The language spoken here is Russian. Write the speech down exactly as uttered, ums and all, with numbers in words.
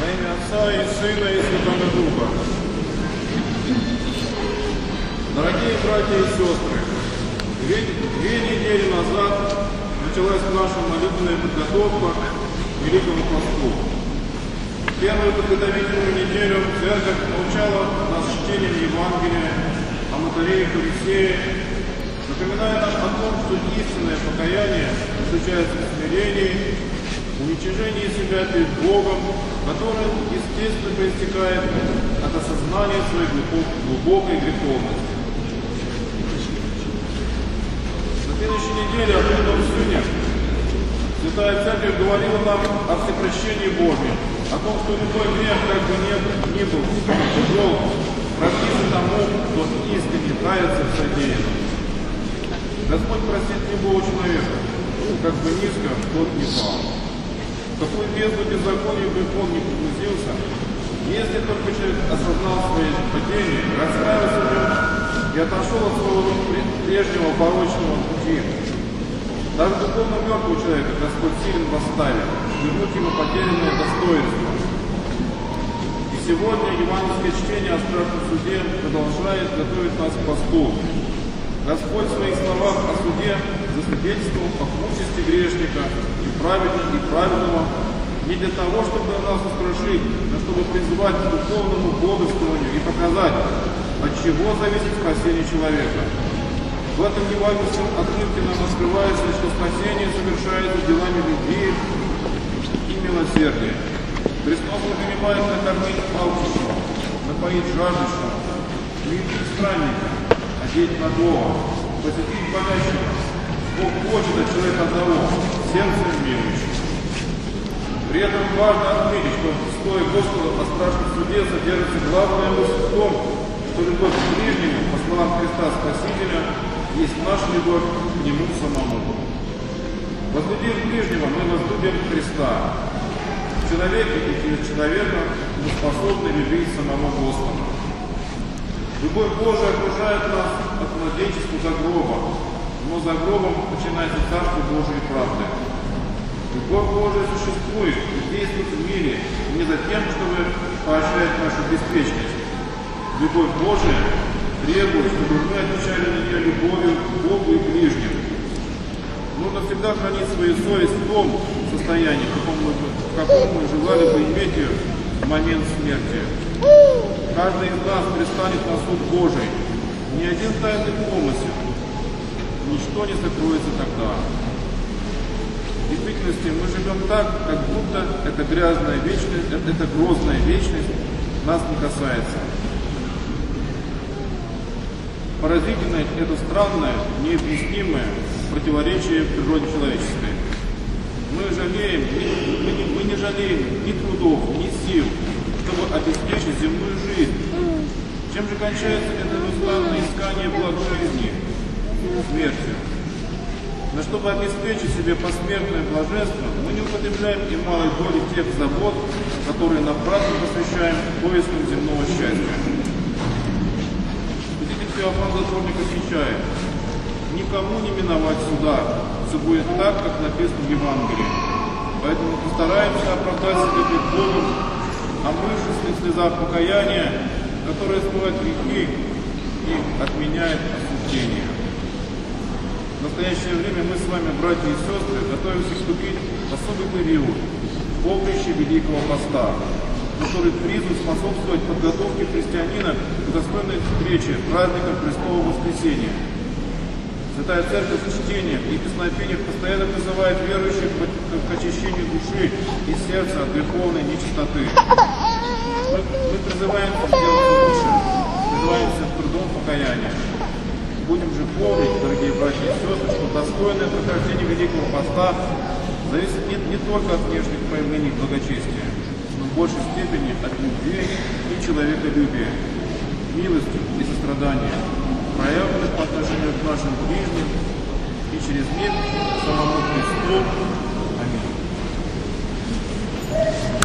Во имя Отца и Сына и Святого Духа. Дорогие братья и сестры, две, две недели назад началась наша молитвенная подготовка к Великому Посту. Первую подготовительную неделю Церковь научала нас чтением Евангелия о Матарее Фарисее, напоминая нам о том, что истинное покаяние заключается в смирении, уничижении себя перед Богом, которое, естественно, проистекает от осознания своей глубокой греховности. На следующей неделе о Святом Сыне Святая Церковь говорила нам о всепрощении Божьем, о том, что любой грех, как бы ни, ни был тяжел, простится тому, кто искренне кается в содеянном. Господь простит любого человека, как бы низко тот не пал. В какую бездну беззакония бы он не погрузился, если только человек осознал свое падение, раскаялся в нем и отошел от своего прежнего порочного пути. Даже духовно мертвого человека Господь силен восставит, вернуть ему потерянное достоинство. И сегодня евангельское чтение о страшном суде продолжает готовить нас к посту. Господь в своих словах о суде засвидетельствовал о крутости грешника и праведного, и праведного не для того, чтобы нас устрашить, но чтобы призвать к духовному бодрствованию и показать, от чего зависит спасение человека. В этом евангельском отрывке нам открывается, что спасение совершается делами любви и милосердия. Христос намеревает накормить алчущего, напоить жаждущего, любить странника, одеть нагого, посетить болящего. Бог хочет от человека одного, сердцем милующего. При этом важно отметить, что в слове Господа о страшном суде содержится главная мысль в том, что любовь к ближнему, по словам Христа Спасителя, есть наша любовь к Нему самому. Возлюбив ближнего, мы возлюбим Христа. В человеке и через человека мы способны любить самого Господа. Любовь Божия окружает нас от младенчества до гроба, но за гробом начинается Царство Божие правды. Любовь Божия существует и действует в мире не за тем, чтобы поощрять нашу беспечность. Любовь Божия требует, чтобы мы отвечали на нее любовью к Богу и ближним. Нужно всегда хранить свою совесть в том состоянии, в каком мы, в каком мы желали бы иметь ее в момент смерти. Каждый из нас пристанет на суд Божий. Ни один тайный помысел, ничто не закроется тогда. В действительности мы живем так, как будто эта грязная вечность, эта грозная вечность нас не касается. Поразительное это странное, необъяснимое противоречие в природе человеческой. Мы жалеем, мы не, мы не жалеем ни трудов, ни сил, чтобы обеспечить земную жизнь. Чем же кончается это неустанное искание благ жизни? Смертью. Но чтобы обеспечить себе посмертное блаженство, мы не употребляем и малой доли тех забот, которые напрасно посвящаем поискам земного счастья. Святитель Феофан Затворник отвечает: никому не миновать суда, все будет так, как написано в Евангелии. Поэтому постараемся оправдать себя перед Богом о мышечных слезах покаяния, которое смывает грехи и отменяет осуждение. В настоящее время мы с вами, братья и сестры, готовимся вступить в особый период, поприще Великого Поста, который призван способствовать подготовке христианина к достойной встрече праздника Христового Воскресения. Святая Церковь в чтениях и песнопениях постоянно призывает верующих к очищению души и сердца от греховной нечистоты. Мы, мы призываемся сделать лучше, призываемся к трудом покаяния. Будем же помнить, дорогие братья и сестры, что достойное прохождение Великого Поста зависит не, не только от внешних проявлений благочестия, но в большей степени от любви и человеколюбия, милости и сострадания, проявленных по отношению к нашим ближним и через них самому Христу. Аминь.